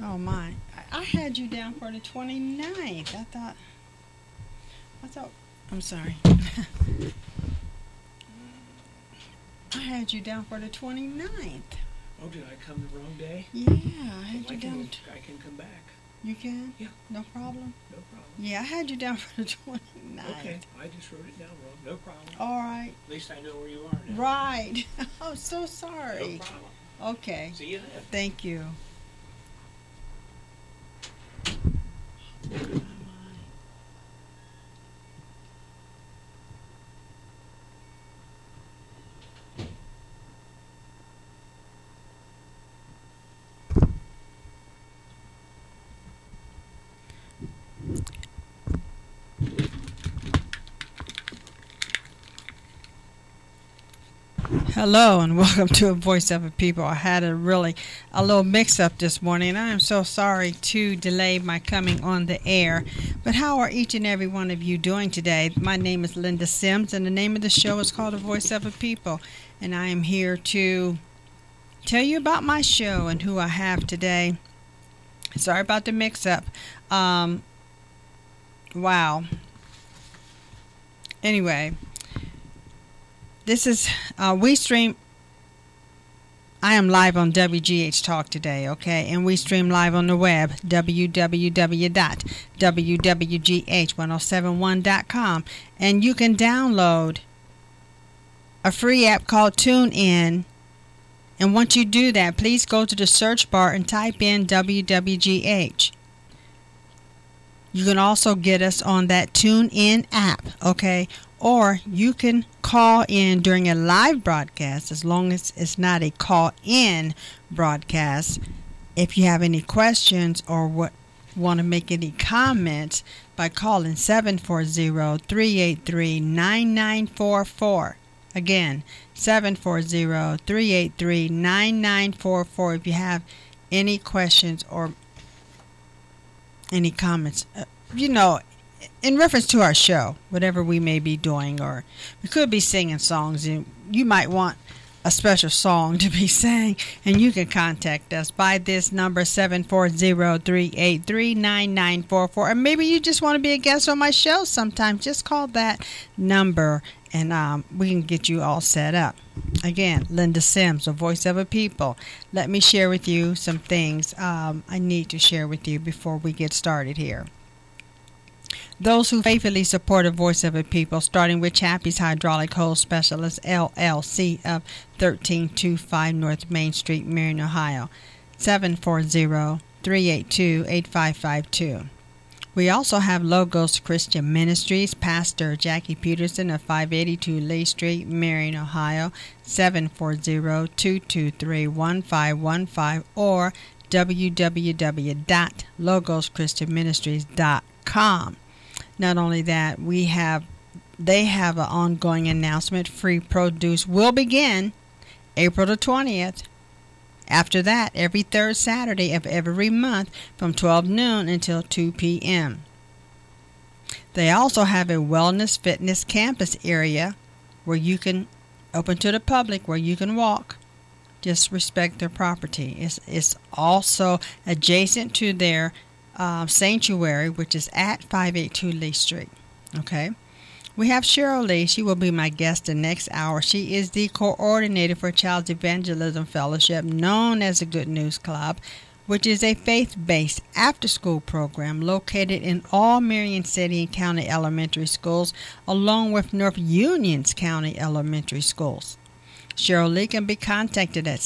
Oh my! I had you down for the 29th. I thought. I'm sorry. I had you down for the 29th. Oh, did I come the wrong day? Yeah, I had Well, you down. I can come back. You can? Yeah. No problem? No problem. Yeah, I had you down for the 29th. Okay, I just wrote it down wrong. No problem. All right. At least I know where you are now. Right. I'm so sorry. No problem. Okay. See you then. Thank you. Hello and welcome to A Voice of a People. I had a little mix-up this morning, and I am so sorry to delay my coming on the air. But how are each and every one of you doing today? My name is Linda Sims, and the name of the show is called A Voice of a People. And I am here to tell you about my show and who I have today. Sorry about the mix-up. Wow. Anyway. This is, we stream, I am live on WGH Talk today, okay? And we stream live on the web, www.wwgh1071.com. And you can download a free app called TuneIn. And once you do that, please go to the search bar and type in WWGH. You can also get us on that TuneIn app, okay? Or you can call in during a live broadcast, as long as it's not a call-in broadcast. If you have any questions or want to make any comments, by calling 740-383-9944. Again, 740-383-9944 if you have any questions or any comments. In reference to our show, whatever we may be doing, or we could be singing songs, and you might want a special song to be sang, and you can contact us by this number, 740-383-9944, or maybe you just want to be a guest on my show sometime. Just call that number, and we can get you all set up. Again, Linda Sims, a Voice of a People. Let me share with you some things I need to share with you before we get started here. Those who faithfully support A Voice of a People, starting with Chappie's Hydraulic Hose Specialist, LLC, of 1325 North Main Street, Marion, Ohio, 740-382-8552. We also have Logos Christian Ministries, Pastor Jackie Peterson of 582 Lee Street, Marion, Ohio, 740-223-1515, or www.logoschristianministries.com. Not only that, they have an ongoing announcement. Free produce will begin April the 20th. After that, every third Saturday of every month from 12 noon until 2 p.m. They also have a wellness fitness campus area where you can open to the public, where you can walk. Just respect their property. It's also adjacent to their sanctuary, which is at 582 Lee Street. Okay. We have Cheryl Lee. She will be my guest the next hour. She is the coordinator for Child's Evangelism Fellowship, known as the Good News Club, which is a faith-based after-school program located in all Marion City and County elementary schools, along with North Union's County elementary schools. Cheryl Lee can be contacted at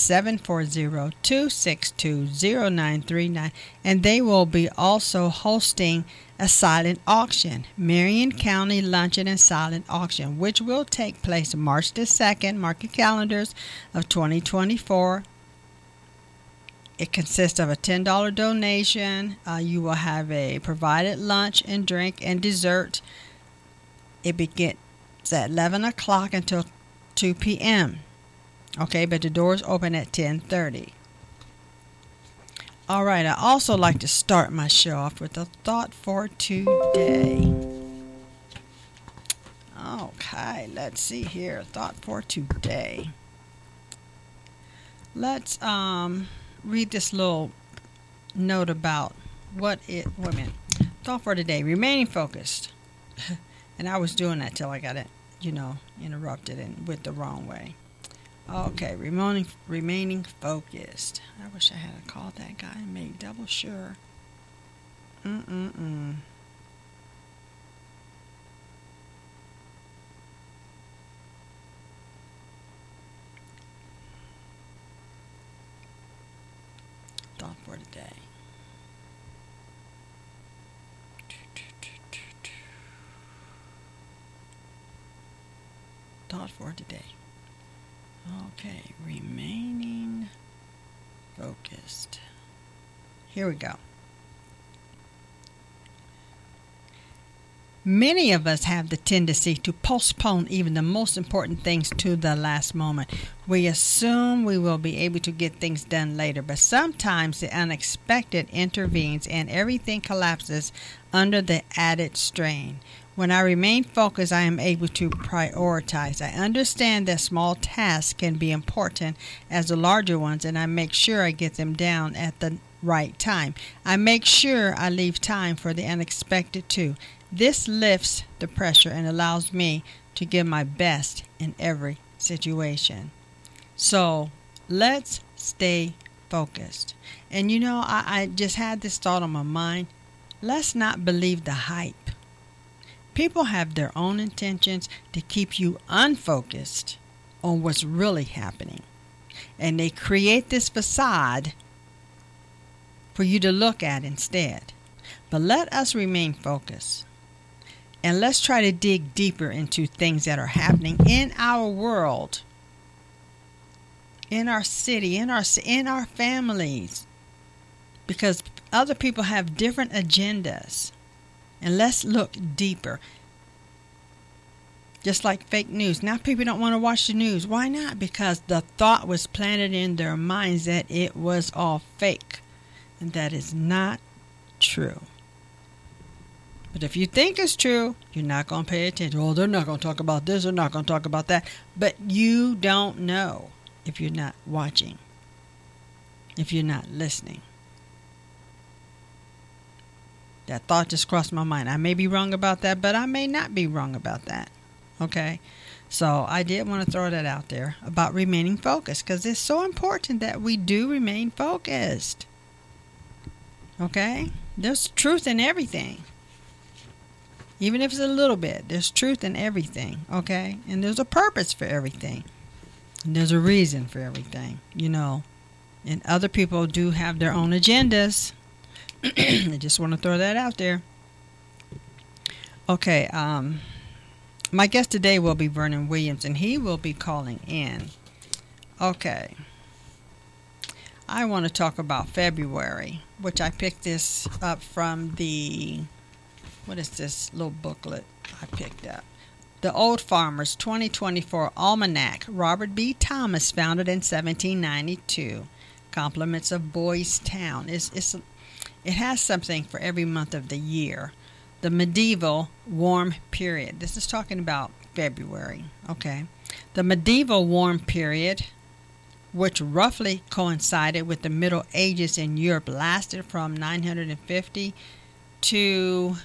740-262-0939, and they will be also hosting a silent auction, Marion County Luncheon and Silent Auction, which will take place March the 2nd, mark your calendars, of 2024. It consists of a $10 donation. You will have a provided lunch and drink and dessert. It begins at 11 o'clock until 2 p.m. Okay, but the doors open at 10:30. All right, I also like to start my show off with a thought for today. Okay, let's see here. Thought for today. Let's read this little note about wait a minute. Thought for today, remaining focused. And I was doing that till I got it, interrupted and went the wrong way. Okay, remaining focused. I wish I had called that guy and made double sure. Thought for today. Thought for today. Okay, remaining focused. Here we go. Many of us have the tendency to postpone even the most important things to the last moment. We assume we will be able to get things done later, but sometimes the unexpected intervenes and everything collapses under the added strain. When I remain focused, I am able to prioritize. I understand that small tasks can be important as the larger ones, and I make sure I get them down at the right time. I make sure I leave time for the unexpected too. This lifts the pressure and allows me to give my best in every situation. So let's stay focused. And I just had this thought on my mind. Let's not believe the hype. People have their own intentions to keep you unfocused on what's really happening. And they create this facade for you to look at instead. But let us remain focused. And let's try to dig deeper into things that are happening in our world, in our city, in our families. Because other people have different agendas. And let's look deeper. Just like fake news. Now people don't want to watch the news. Why not? Because the thought was planted in their minds that it was all fake. And that is not true. But if you think it's true, you're not going to pay attention. Oh, they're not going to talk about this. They're not going to talk about that. But you don't know if you're not watching, if you're not listening. That thought just crossed my mind. I may be wrong about that, but I may not be wrong about that. Okay? So I did want to throw that out there about remaining focused, because it's so important that we do remain focused. Okay? There's truth in everything. Even if it's a little bit, there's truth in everything. Okay? And there's a purpose for everything. And there's a reason for everything, And other people do have their own agendas. I just want to throw that out there. Okay, my guest today will be Vernon Williams, and he will be calling in. Okay. I want to talk about February, which I picked this up from what is this little booklet I picked up? The Old Farmer's 2024 Almanac, Robert B. Thomas, founded in 1792. Compliments of Boys Town. It has something for every month of the year. The medieval warm period. This is talking about February. Okay. The medieval warm period, which roughly coincided with the Middle Ages in Europe, lasted from 950 to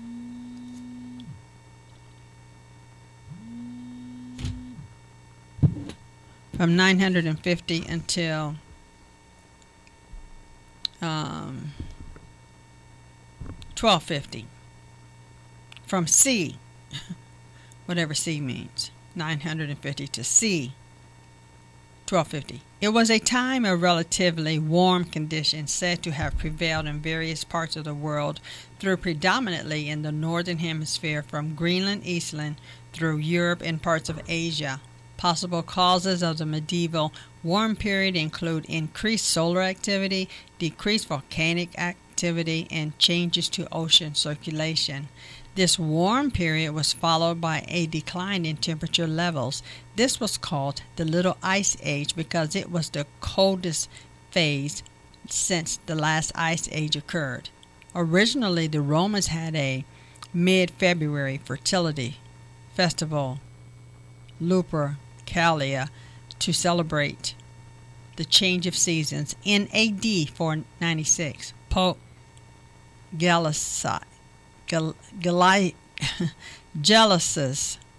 from 950 until 1250. From C, whatever C means, 950 to C, 1250. It was a time of relatively warm conditions said to have prevailed in various parts of the world through predominantly in the northern hemisphere from Greenland, Iceland, through Europe and parts of Asia. Possible causes of the medieval warm period include increased solar activity, decreased volcanic activity, and changes to ocean circulation. This warm period was followed by a decline in temperature levels. This was called the Little Ice Age because it was the coldest phase since the last ice age occurred. Originally, the Romans had a mid-February fertility festival, Lupercalia, to celebrate the change of seasons in AD 496. Pope Gelasi, Gal, Gelasius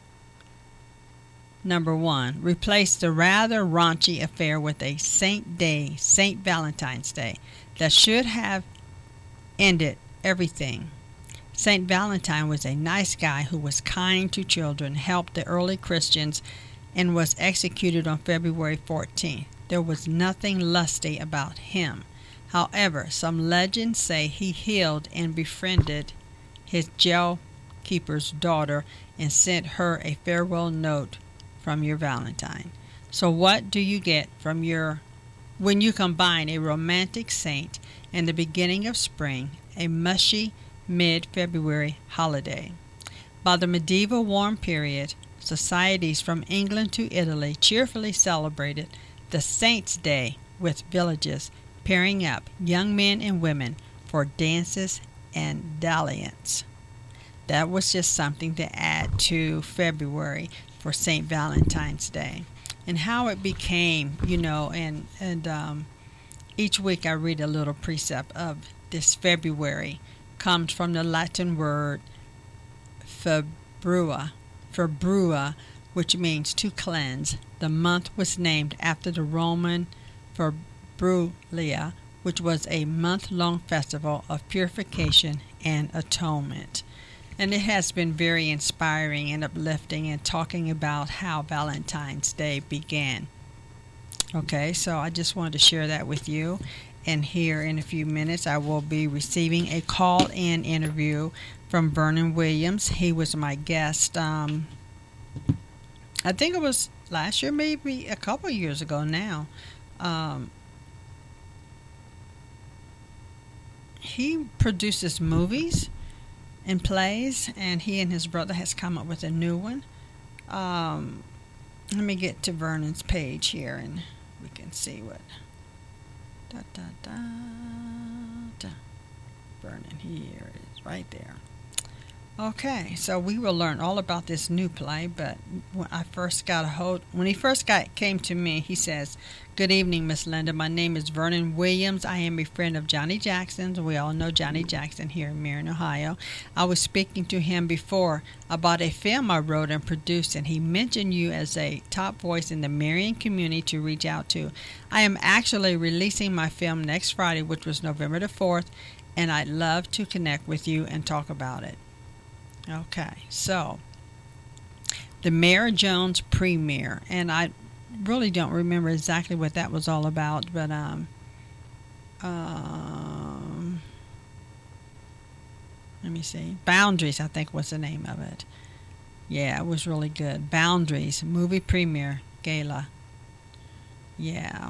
Number 1 replaced the rather raunchy affair with a Saint Day, Saint Valentine's Day, that should have ended everything. Saint Valentine was a nice guy who was kind to children, helped the early Christians, and was executed on February 14th. There was nothing lusty about him. However, some legends say he healed and befriended his jail keeper's daughter and sent her a farewell note from your Valentine. So what do you get from when you combine a romantic saint and the beginning of spring, a mushy mid-February holiday? By the medieval warm period, societies from England to Italy cheerfully celebrated the Saint's Day with villages pairing up young men and women for dances and dalliance. That was just something to add to February for St. Valentine's Day. And how it became, and each week I read a little precept of this February. Comes from the Latin word februa, which means to cleanse. The month was named after the Roman Februlia, which was a month-long festival of purification and atonement. And it has been very inspiring and uplifting and talking about how Valentine's Day began. Okay, so I just wanted to share that with you. And here in a few minutes, I will be receiving a call-in interview from Vernon Williams. He was my guest, I think it was last year, maybe a couple years ago now. He produces movies and plays, and he and his brother has come up with a new one. Let me get to Vernon's page here, and we can see what. Vernon, here it is, right there. Okay, so we will learn all about this new play, but when he first came to me, he says, "Good evening, Miss Linda. My name is Vernon Williams. I am a friend of Johnny Jackson's. We all know Johnny Jackson here in Marion, Ohio. I was speaking to him before about a film I wrote and produced, and he mentioned you as a top voice in the Marion community to reach out to. I am actually releasing my film next Friday, which was November the 4th, and I'd love to connect with you and talk about it." Okay, so the Mayor Jones premiere, and I really don't remember exactly what that was all about, but let me see. Boundaries, I think, was the name of it. Yeah, it was really good. Boundaries movie premiere gala. Yeah.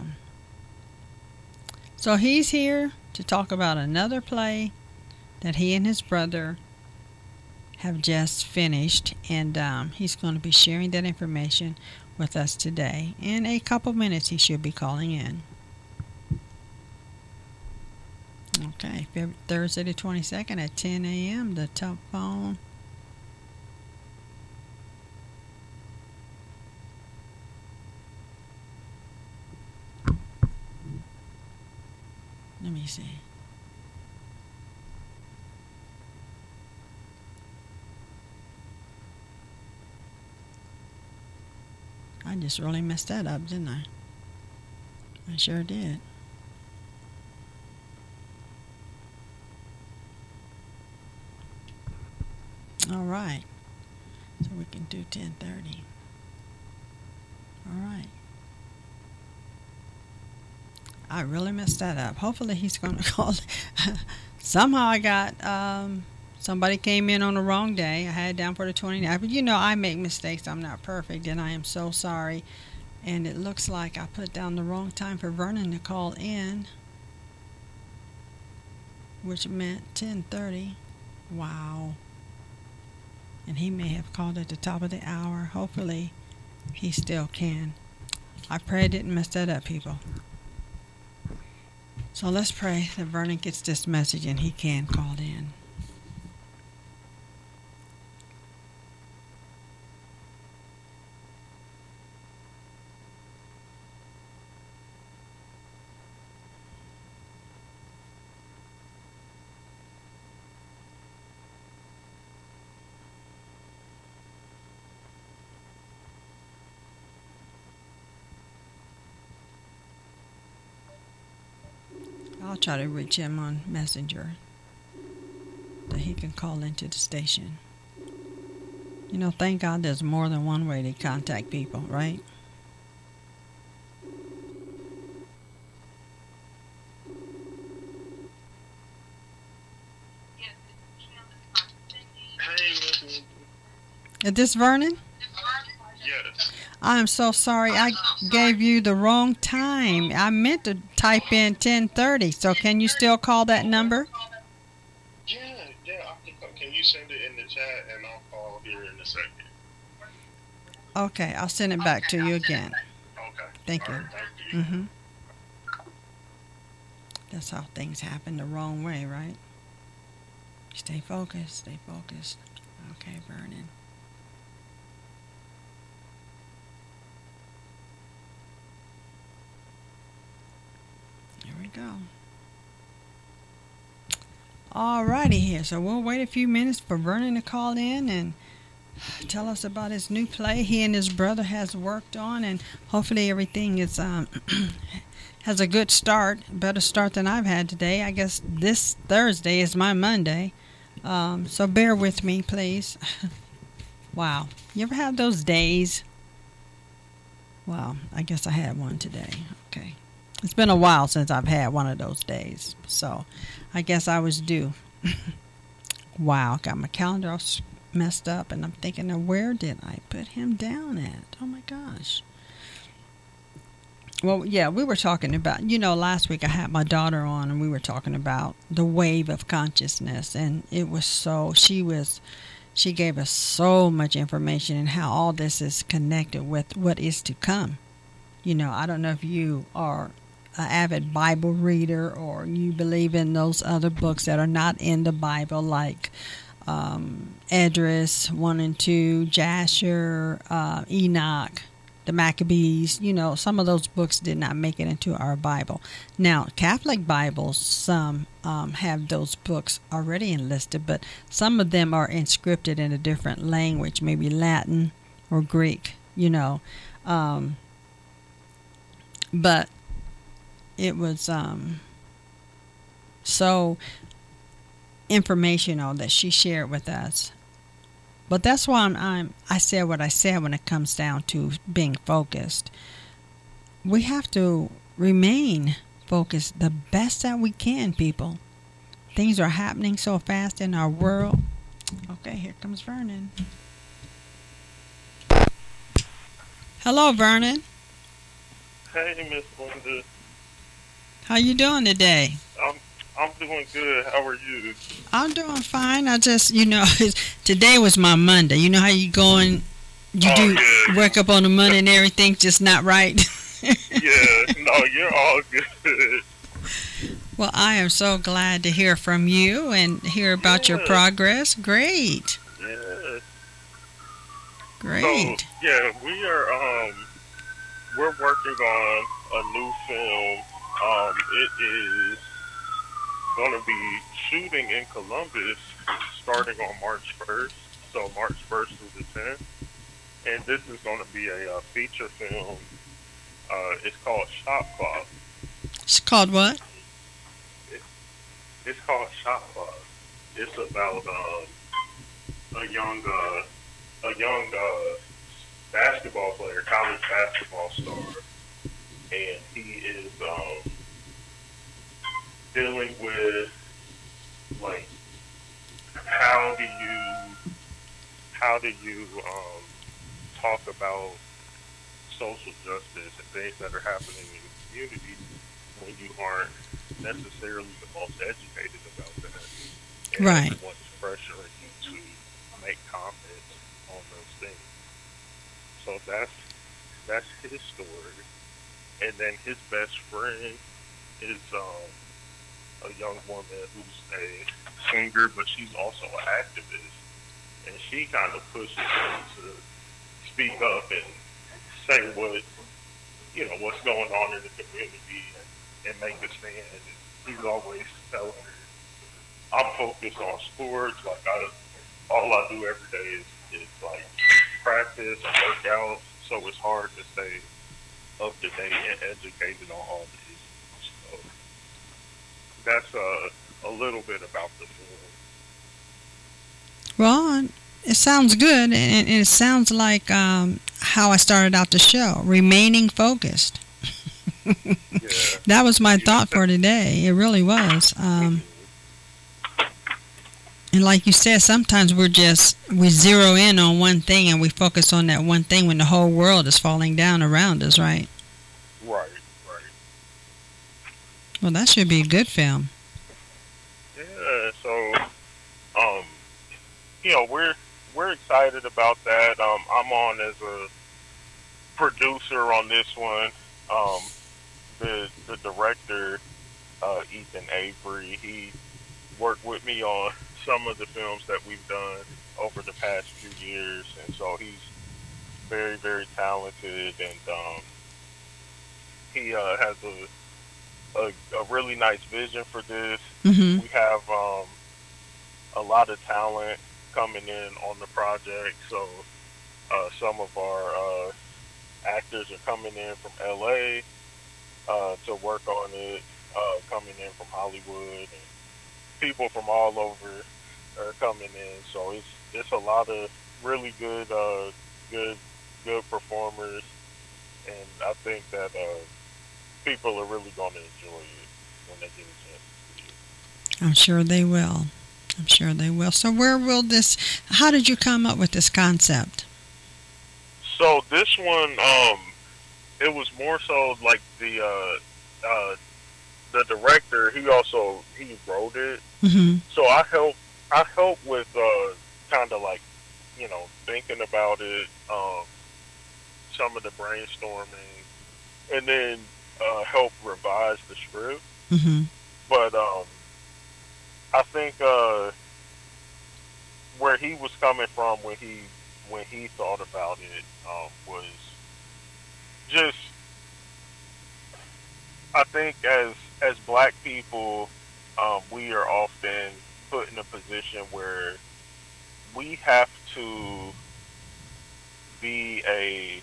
So he's here to talk about another play that he and his brother have just finished, and he's going to be sharing that information with us today. In a couple minutes, he should be calling in. Okay, Thursday the 22nd at 10 a.m., the telephone. Let me see. I just really messed that up, didn't I? I sure did. All right. So we can do 10:30. All right. I really messed that up. Hopefully he's going to call. Somehow I got somebody came in on the wrong day. I had it down for the 29th. But I make mistakes. I'm not perfect, and I am so sorry. And it looks like I put down the wrong time for Vernon to call in, which meant 10:30. Wow. And he may have called at the top of the hour. Hopefully he still can. I pray I didn't mess that up, people. So let's pray that Vernon gets this message and he can call in. I'll try to reach him on Messenger that he can call into the station. You know, thank God there's more than one way to contact people, right? Hey, Is this Vernon? yes. I'm so sorry. I gave you the wrong time. I meant to type in 10:30. So can you still call that number? Yeah, can you send it in the chat and I'll call here in a second? Okay, I'll send it back to you again. Okay. Thank All you. right, thank you. That's how things happen the wrong way, right? Stay focused. Stay focused. Okay, Vernon. Here we go. Alrighty here. So we'll wait a few minutes for Vernon to call in and tell us about his new play he and his brother has worked on, and hopefully everything is has a good start, better start than I've had today. I guess this Thursday is my Monday, so bear with me, please. Wow, you ever have those days? Well, I guess I had one today. Okay, it's been a while since I've had one of those days, so I guess I was due. Wow, got my calendar all messed up, and I'm thinking, now where did I put him down at? Oh my gosh. Well, yeah, we were talking about, last week I had my daughter on, and we were talking about the wave of consciousness, and it was she gave us so much information and how all this is connected with what is to come. I don't know if you are an avid Bible reader or you believe in those other books that are not in the Bible, like Esdras 1 and 2, Jasher, Enoch, the Maccabees. Some of those books did not make it into our Bible. Now, Catholic Bibles, some have those books already enlisted, but some of them are inscripted in a different language, maybe Latin or Greek, but it was so informational that she shared with us. But that's why I said what I said when it comes down to being focused. We have to remain focused the best that we can, people. Things are happening so fast in our world. Okay, here comes Vernon. Hello, Vernon. Hey, Miss Linda. How you doing today? I'm doing good. How are you? I'm doing fine. I just, today was my Monday. You know how you going, wake up on a Monday and everything's just not right? Yeah, no, you're all good. Well, I am so glad to hear from you and hear about your progress. Great. Yeah. Great. So, yeah, we're working on a new film. It is going to be shooting in Columbus starting on March 1st, so March 1st through the 10th. And this is going to be a feature film. It's called Shop Clock. It's called what? It's called Shop Clock. It's about a young basketball player, college basketball star, and he is dealing with, like, how do you talk about social justice and things that are happening in the community when you aren't necessarily the most educated about that. And right. Everyone's pressuring you to make comments on those things. So that's his story. And then his best friend is a young woman who's a singer, but she's also an activist. And she kind of pushes him to speak up and say what's going on in the community and make a stand. And he's always telling her, I'm focused on sports. Like, all I do every day is like practice and work out. So it's hard to stay up to date and educated on all this. So that's a little bit about the film. Well, it sounds good, and it sounds like how I started out the show, remaining focused. Yeah. That was my thought for today. It really was. And like you said, sometimes we zero in on one thing and we focus on that one thing when the whole world is falling down around us, right? Right. Well, that should be a good film. Yeah. So, um, we're excited about that. I'm on as a producer on this one. The director, Ethan Avery, he worked with me on some of the films that we've done over the past few years, and so he's very, very talented, and he has a really nice vision for this. Mm-hmm. We have a lot of talent coming in on the project, so some of our actors are coming in from LA to work on it, coming in from Hollywood, and people from all over are coming in. So it's a lot of really good performers, and I think that people are really going to enjoy it when they get a chance to see it. I'm sure they will. So how did you come up with this concept? So this one, it was more so like the director. He wrote it. Mm-hmm. So I help with kind of like thinking about it, some of the brainstorming, and then help revise the script. Mm-hmm. But I think where he was coming from when he thought about it was just, I think as black people, we are often put in a position where we have to be a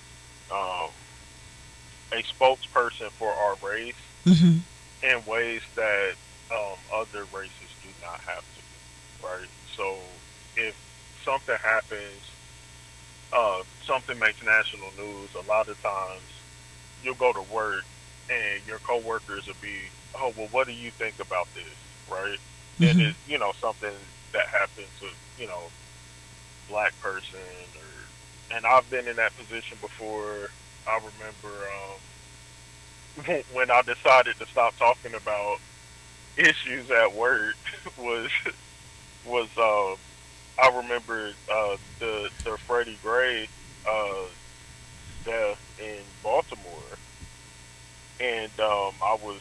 spokesperson for our race Mm-hmm. in ways that other races do not have to, right? So if something happens, something makes national news, a lot of times you'll go to work and your coworkers will be, oh, well, what do you think about this, right? Mm-hmm. And it's, something that happens to, black person, and I've been in that position before. I remember when I decided to stop talking about issues at work was I remember the Freddie Gray death in Baltimore, and I was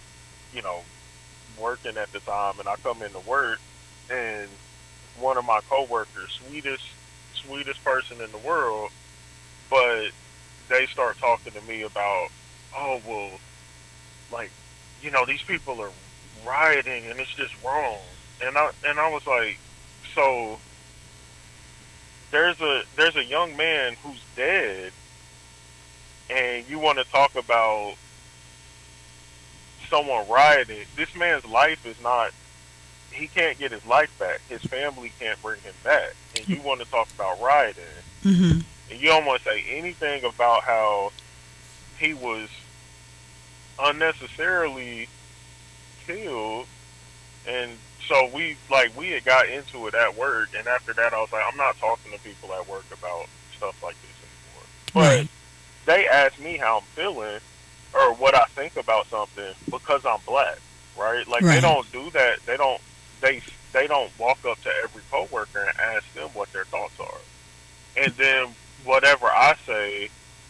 working at the time, and I come into work, and one of my coworkers, sweetest person in the world, but they start talking to me about, oh, well, like, these people are rioting and it's just wrong. And I was like, so there's a young man who's dead, and you want to talk about someone rioting. This man's life is not, he can't get his life back. His family can't bring him back. And you want to talk about rioting. Mm-hmm. And you don't want to say anything about how he was unnecessarily killed. And so we had got into it at work, and after that I was like, I'm not talking to people at work about stuff like this anymore. But Right. they ask me how I'm feeling or what I think about something because I'm black, right? Like, Right. they don't do that. They don't walk up to every coworker and ask them what their thoughts are. And then whatever I say,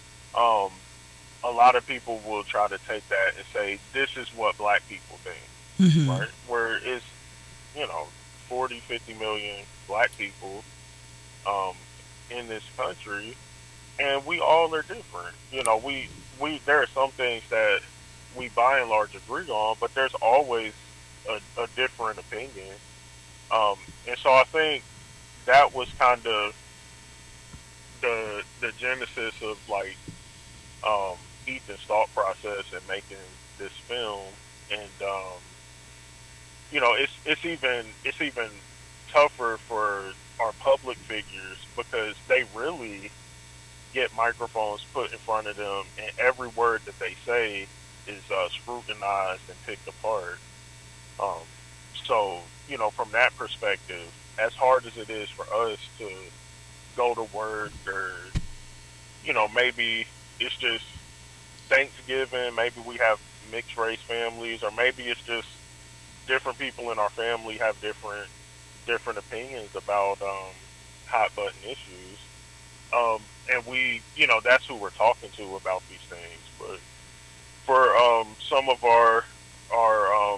a lot of people will try to take that and say, this is what black people think, Mm-hmm. right? Where it's, 40, 50 million black people in this country, and we all are different. There are some things that we by and large agree on, but there's always a different opinion. And so I think that was kind of the genesis of Ethan's thought process in making this film. And it's even tougher for our public figures because they really get microphones put in front of them, and every word that they say is scrutinized and picked apart. Um, so, from that perspective, as hard as it is for us to go to work, or maybe it's just Thanksgiving, maybe we have mixed race families, or maybe it's just different people in our family have different opinions about hot button issues. And that's who we're talking to about these things. But for some of our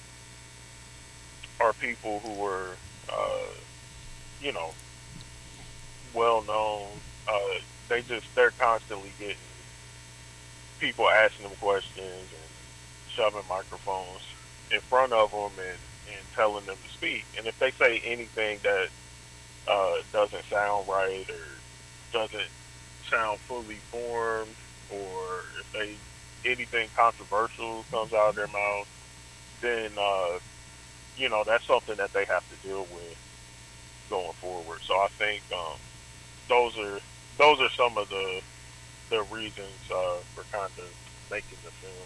people who were, uh, you know, well known, they're constantly getting people asking them questions and shoving microphones in front of them and telling them to speak. And if they say anything that doesn't sound right or doesn't sound fully formed, or if they anything controversial comes out of their mouth, then that's something that they have to deal with going forward. So I think those are some of the reasons for kind of making the film.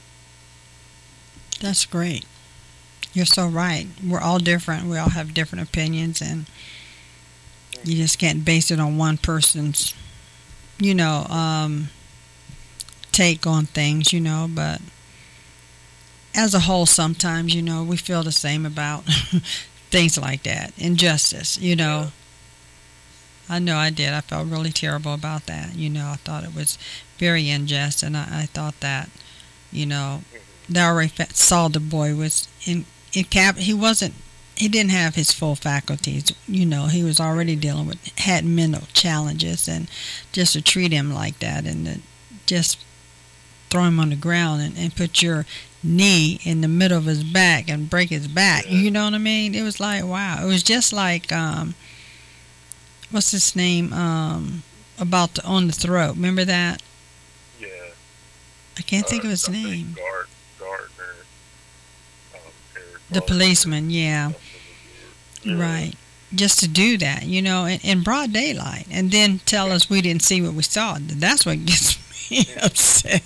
That's great. You're so right. We're all different. We all have different opinions, and you just can't base it on one person's, you know, um, take on things, but as a whole, sometimes, we feel the same about things like that. Injustice, Yeah. I know I did. I felt really terrible about that. I thought it was very unjust, and I thought that, you know, they already saw the boy was in cap. He didn't have his full faculties. He was already dealing with, had mental challenges, and just to treat him like that, and to just throw him on the ground and put your knee in the middle of his back and break his back. Yeah. You know what I mean? It was like, wow. It was just like, what's his name? About the on the throat. Remember that? Yeah. I can't think of his I think name. Gardner, Eric The Gardner, policeman, yeah. something to do. Right. Just to do that, in broad daylight, and then tell us we didn't see what we saw. That's what gets me upset.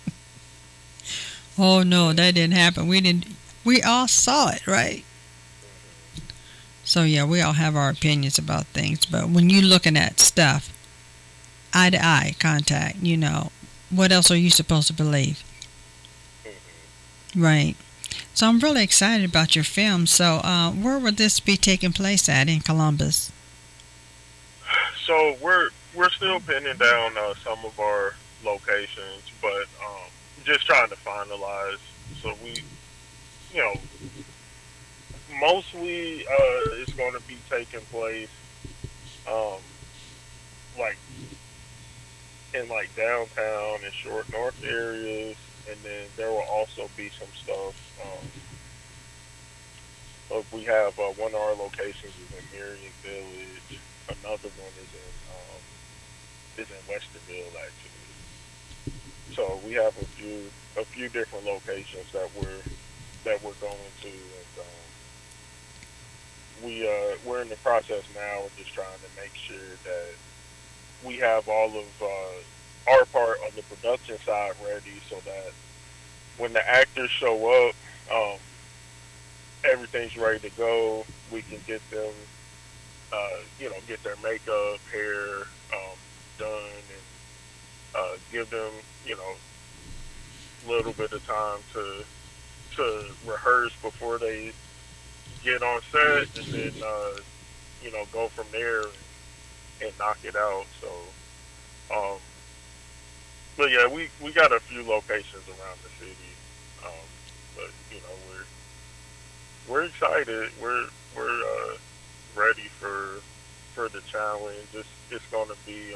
Oh no, that didn't happen. We didn't. We all saw it, right? So yeah, we all have our opinions about things, but when you're looking at stuff, eye to eye contact, what else are you supposed to believe? Right. So I'm really excited about your film. So where would this be taking place at in Columbus? So we're still pinning down some of our locations, but just trying to finalize. So you know, mostly it's going to be taking place um, like in like downtown and short north areas, and then there will also be some stuff. We have one of our locations is in Marion Village. Another one is in Westerville actually. So we have a few different locations that we're going to, and we're in the process now of just trying to make sure that we have all of our part on the production side ready, so that when the actors show up, everything's ready to go. We can get them, get their makeup, hair done, and give them, a little bit of time to rehearse before they get on set, and then go from there and knock it out. So, um, but yeah, we got a few locations around the city, but we're excited. We're ready for the challenge. It's going to be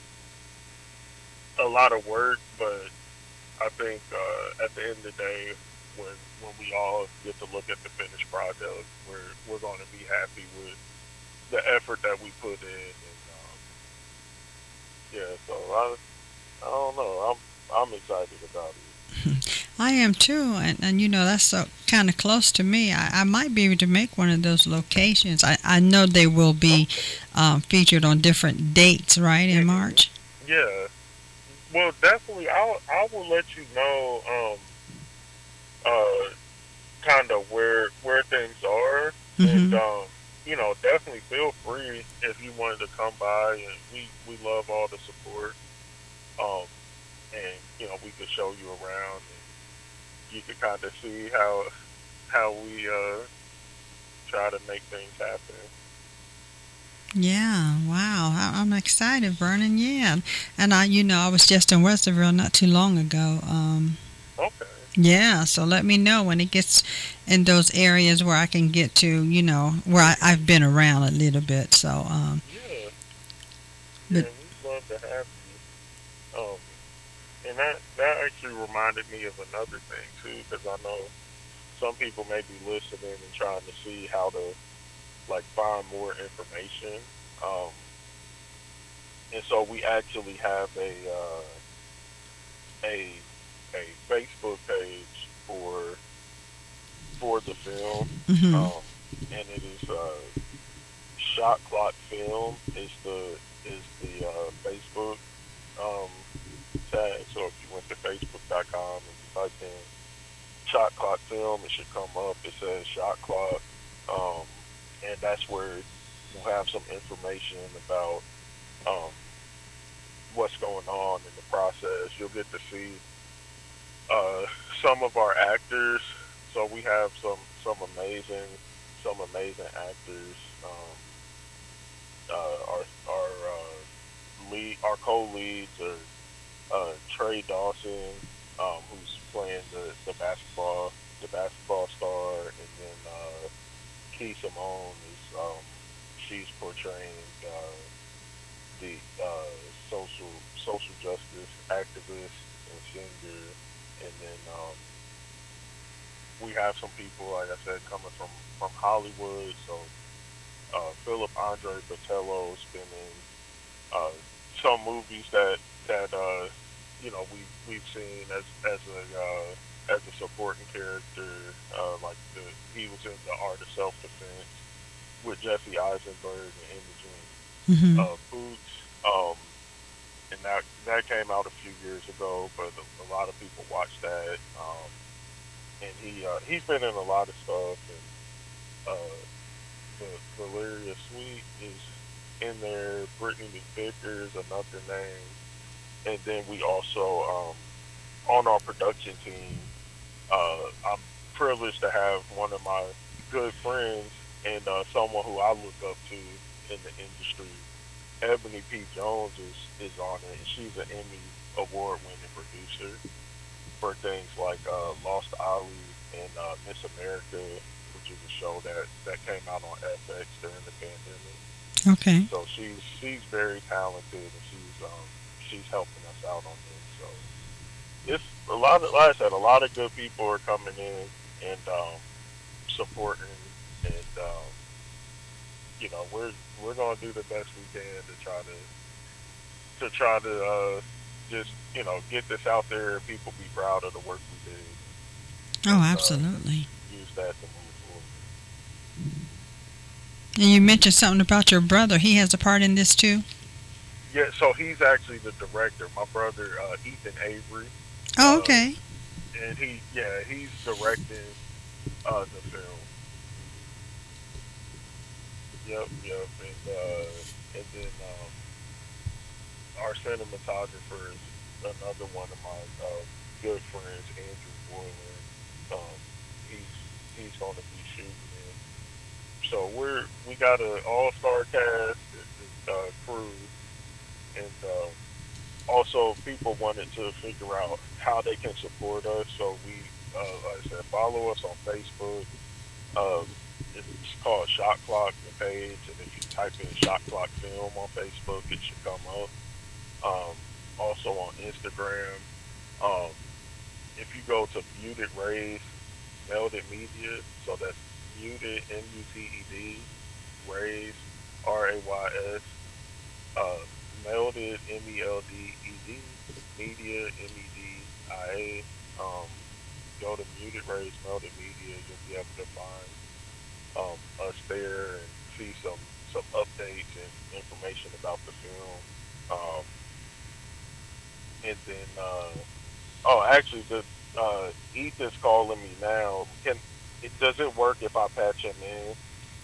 a lot of work, but I think at the end of the day, when we all get to look at the finished product, we're going to be happy with the effort that we put in. And yeah, so I don't know. I'm excited about it. I am too, and you know that's so kind of close to me. I might be able to make one of those locations. I know they will be Okay. featured on different dates, right, in hmm March. Yeah. Well, definitely, I will let you know. Uh, Kind of where things are, and Mm-hmm. definitely feel free if you wanted to come by, and we love all the support. Um, and we could show you around, and you could kind of see how we try to make things happen. Yeah, wow. I'm excited, Vernon. Yeah, and I was just in Westerville not too long ago. Okay. Yeah, so let me know when it gets in those areas where I can get to, where hmm I've been around a little bit. So, Yeah. but Yeah. We'd love to have you. And that actually reminded me of another thing too, because I know some people may be listening and trying to see how to like find more information. Um, and so we actually have a a Facebook page for the film, hmm um, and it is Shot Clock Film is the Facebook um, tag. So if you went to Facebook.com and you type in Shot Clock Film, it should come up. It says Shot Clock, um, and that's where we'll have some information about um, what's going on in the process. You'll get to see uh, some of our actors. So we have some amazing actors. Our co-leads are Trey Dawson, who's playing the basketball star, and then Key Simone is she's portraying the social justice activist and singer, and then we have some people, like I said, coming from Hollywood. So Philip Andre Botello's been in uh, some movies that we've seen as a supporting character. He was in The Art of Self Defense with Jesse Eisenberg and Imogen hmm Boots. And that came out a few years ago, but a lot of people watched that. And he's been in a lot of stuff, and Valeria Sweet is in there. Brittany McVicker is another name, and then we also on our production team. I'm privileged to have one of my good friends and someone who I look up to in the industry. Ebony P. Jones is on it, and she's an Emmy award-winning producer for things like Lost Ollie and Miss America, which is a show that came out on FX during the pandemic. Okay. So she's very talented, and she's helping us out on this. So it's a lot of, like I said, a lot of good people are coming in and supporting, and we're gonna do the best we can to try to just get this out there and people be proud of the work we did, Oh, and absolutely. use that to move forward. And you mentioned something about your brother. He has a part in this too. Yeah, so he's actually the director. My brother Ethan Avery, Oh, uh, okay. and he's directing the film. Yep, yep, and then our cinematographer is another one of my good friends, Andrew Boylan. Um, he's going to be shooting it. So we got an all-star cast, crew, and also people wanted to figure out how they can support us. So like I said, follow us on Facebook. Um, it's called Shot Clock, the page, and if you type in Shot Clock Film on Facebook, it should come up. Um, Also on Instagram. Um, if you go to Muted Rays, Melded Media, so that's Muted Muted Rays RAYS, uh, Melded MELDED Media MEDIA. go to Muted Rays Melted Media, you'll be able to find us there and see some updates and information about the film. And then, actually, Ethan's calling me now. Does it work if I patch him in?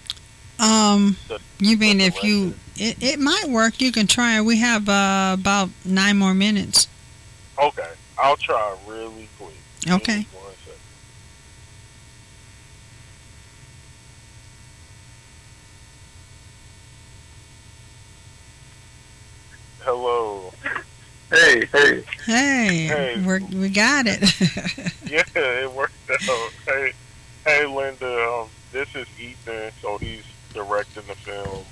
You mean if you? It might work. You can try it. We have about 9 more minutes. Okay, I'll try really quick. Okay. One second. Hello. Hey. Hey. We got it. Yeah, it worked out. Hey, Linda. This is Ethan. So he's directing the film.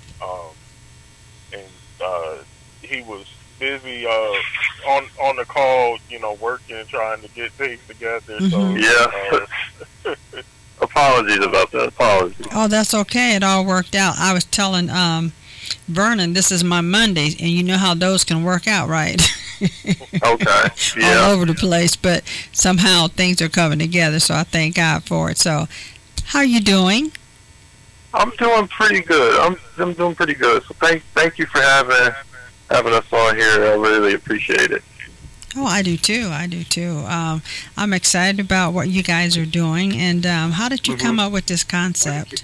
And he was busy on the call, working and trying to get things together. So yeah. Apologies about that. Apologies. Oh, that's okay. It all worked out. I was telling Vernon, this is my Monday, and you know how those can work out, right? Okay. Yeah. All over the place, but somehow things are coming together, so I thank God for it. So, how are you doing? I'm doing pretty good. I'm doing pretty good. So thank you for having us on here. I really appreciate it. Oh, I do too. I'm excited about what you guys are doing. And how did you come up with this concept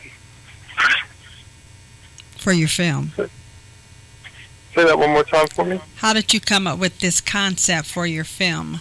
for your film? Say that one more time for me. How did you come up with this concept for your film?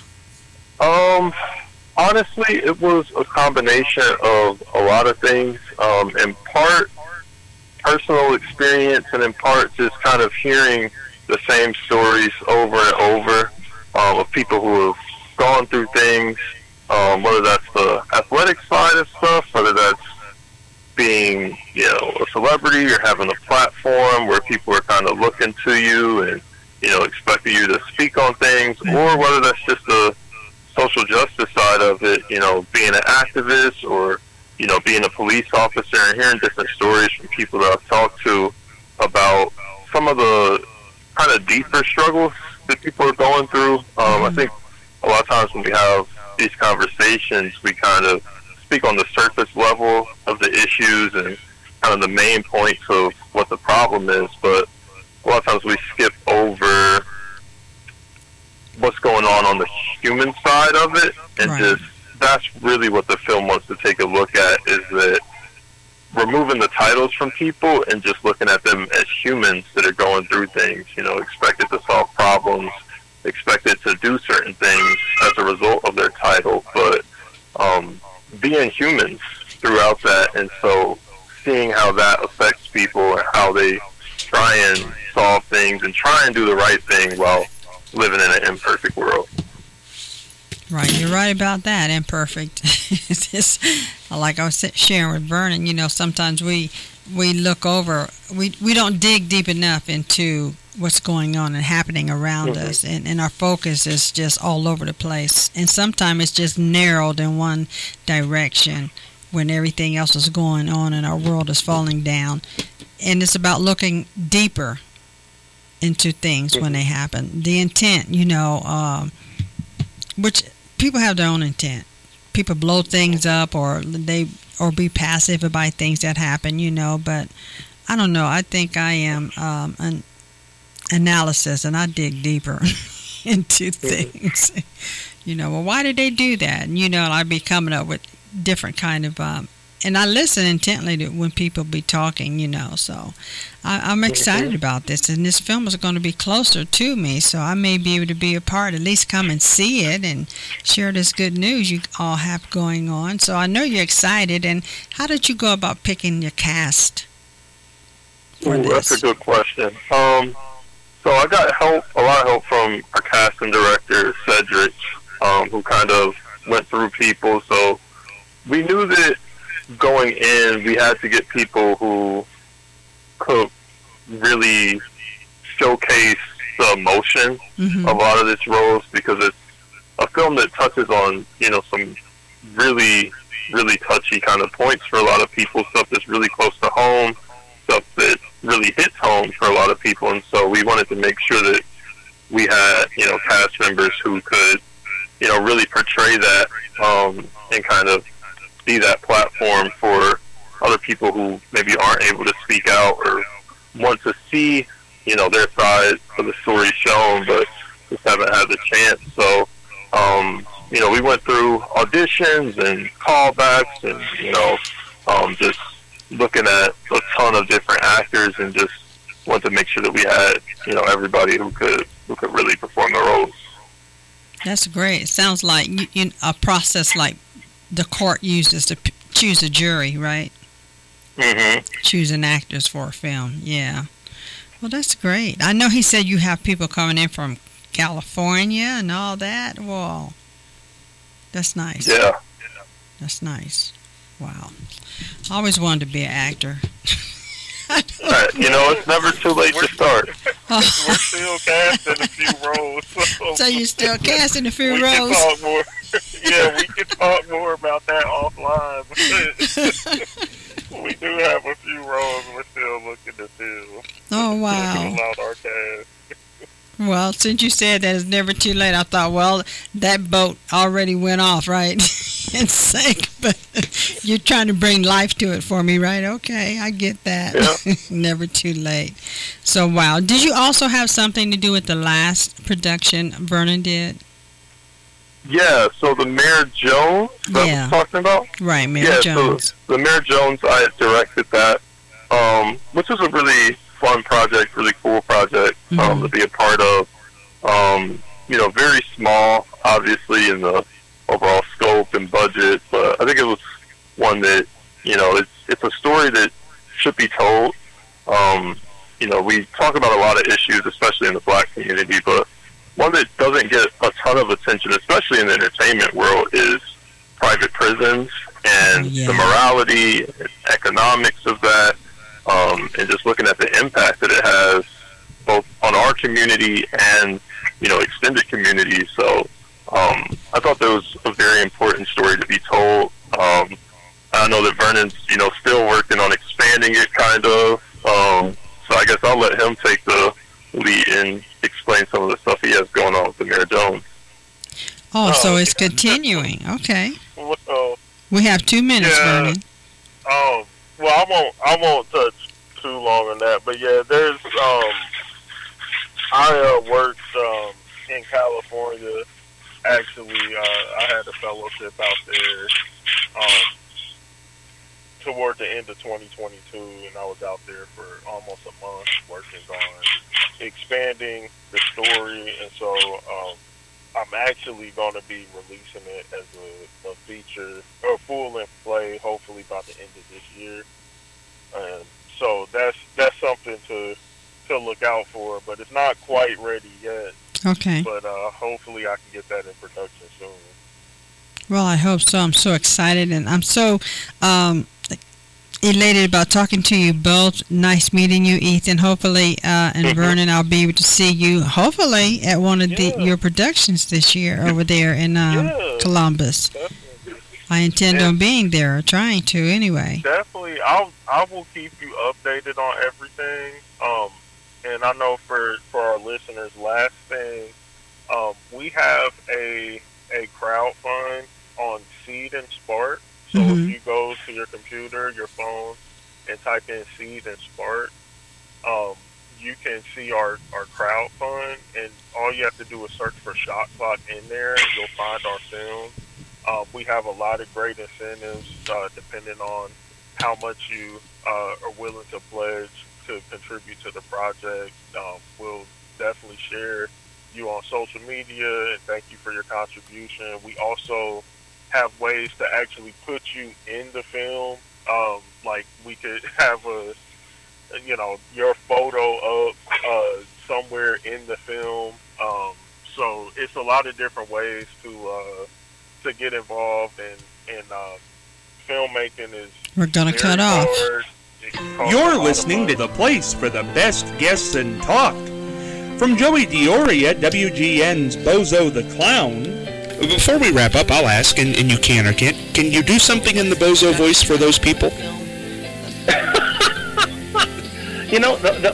Honestly, it was a combination of a lot of things. In part, personal experience, and in part, just kind of hearing the same stories over and over of people who have gone through things, whether that's the athletic side of stuff, whether that's being, a celebrity or having a platform where people are kind of looking to you and, expecting you to speak on things, or whether that's just the social justice side of it, being an activist or, being a police officer and hearing different stories from people that I've talked to about some of the kind of deeper struggles that people are going through. I think a lot of times when we have these conversations, we kind of speak on the surface level of the issues and kind of the main points of what the problem is, but a lot of times we skip over what's going on the human side of it, and right. That's really what the film wants to take a look at, is that removing the titles from people and just looking at them as humans that are going through things, expected to solve problems, expected to do certain things as a result of their title, but being humans throughout that. And so seeing how that affects people and how they try and solve things and try and do the right thing while living in an imperfect world. Right, you're right about that. Imperfect. It's just, like I was sharing with Vernon, sometimes we look over, we don't dig deep enough into what's going on and happening around us, and our focus is just all over the place. And sometimes it's just narrowed in one direction when everything else is going on and our world is falling down. And it's about looking deeper into things when they happen. The intent, which people have their own intent. People blow things up or be passive about things that happen, but I don't know. I think I am an analysis, and I dig deeper into things. Well, why did they do that? And, I'd be coming up with different kind of and I listen intently to when people be talking, so I'm excited about this, and this film is going to be closer to me, so I may be able to be a part, at least come and see it and share this good news you all have going on. So I know you're excited. And how did you go about picking your cast for this? That's a good question. So I got a lot of help from our casting director, Cedric, who kind of went through people. So we knew that going in, we had to get people who could really showcase the emotion of a lot of these roles, because it's a film that touches on, some really, really touchy kind of points for a lot of people, stuff that's really close to home, stuff that really hits home for a lot of people. And so we wanted to make sure that we had, cast members who could really portray that, and kind of be that platform for other people who maybe aren't able to speak out or want to see, their side of the story shown, but just haven't had the chance. So, we went through auditions and callbacks and, just looking at a ton of different actors and just wanted to make sure that we had, everybody who could really perform the roles. That's great. It sounds like a process like the court uses to choose a jury, right? Mm-hmm. Choosing actors for a film, yeah. Well, that's great. I know he said you have people coming in from California and all that. Well, that's nice. Yeah. That's nice. Wow. I always wanted to be an actor. It's never too late to start. We're still casting a few roles. So you're still casting a few roles? Can talk more. Yeah, we can talk more about that offline. We do have a few roles we're still looking to fill. Oh, wow. Fill out our cast. Well, since you said that it's never too late, I thought, well, that boat already went off, right? And sank, but you're trying to bring life to it for me, right? Okay, I get that. Yeah. Never too late. So, wow. Did you also have something to do with the last production Vernon did? Yeah, so the Mayor Jones that Yeah. was talking about? Right, Mayor Jones. So the Mayor Jones, I had directed that, which was a really fun project, really cool project to be a part of. Very small, obviously, in the overall scope and budget, but I think it was one that, it's a story that should be told. We talk about a lot of issues, especially in the black community, but one that doesn't get a ton of attention, especially in the entertainment world, is private prisons and the morality and economics of that, and just looking at the impact that it has both on our community and, extended communities. So I thought that was a very important story to be told. I know that Vernon's, still working on expanding it, kind of. So I guess I'll let him take the lead and explain some of the stuff he has going on with the Mayor Jones. Oh, so it's continuing. Okay. Well, We have 2 minutes, Vernon. Well, I won't touch too long on that, but yeah, there's I worked in California. Actually, I had a fellowship out there toward the end of 2022, and I was out there for almost a month working on expanding the story, and so I'm actually going to be releasing it as a feature or full-length play, hopefully by the end of this year. And so that's something to look out for, but it's not quite ready yet. Okay. But hopefully I can get that in production soon. Well, I hope so. I'm so excited, and I'm so elated about talking to you both. Nice meeting you, Ethan. Hopefully, and Vernon, I'll be able to see you, hopefully, at one of your productions this year over there in Columbus. Definitely. I intend on being there, or trying to anyway. Definitely. I will keep you updated on everything. And I know for our listeners, last thing, we have a crowd fund on Seed and Spark. So if you go to your computer, your phone, and type in Seed and Spark, you can see our crowd fund, and all you have to do is search for Shot Clock in there, and you'll find our film. We have a lot of great incentives depending on how much you are willing to pledge to contribute to the project. We'll definitely share you on social media, and thank you for your contribution. We also have ways to actually put you in the film. Like we could have your photo up somewhere in the film. So it's a lot of different ways to get involved, and filmmaking is. We're gonna cut off. You're listening to the place for the best guests and talk. From Joey Diori at WGN's Bozo the Clown. Before we wrap up, I'll ask, and you can or can't, can you do something in the Bozo voice for those people? The